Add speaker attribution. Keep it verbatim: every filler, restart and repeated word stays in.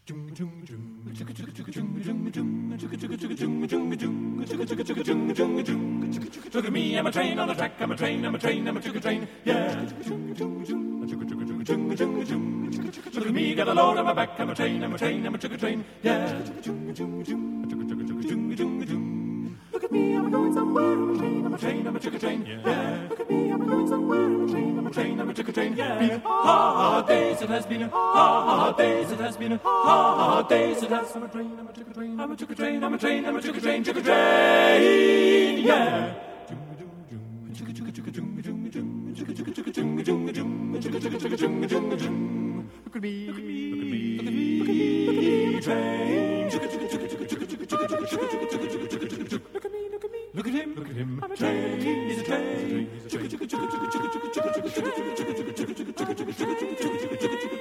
Speaker 1: Look at me, I'm a train on a track, I'm a train, I'm a train, I'm a chugga train, yeah. Look at me, got a load on my back, I'm a train, I'm a train, I'm a chugga train, yeah. Look at me, I'm going somewhere, I'm a train, I'm a train, I'm a chugga train, yeah. Look at me, I'm going somewhere, I'm a train, I'm a train, I'm a chugga train, yeah. Been a hard days, it has been a hard days, it has been a hard days, it has. I'm a train, I'm a chugga train, I'm a chugga train, I'm a train, I'm a chugga train, chugga train, yeah. Look at me, look at me, look at me, look at me, train. Look at me, look at me, look at him, look at him. I'm a train, he's a train.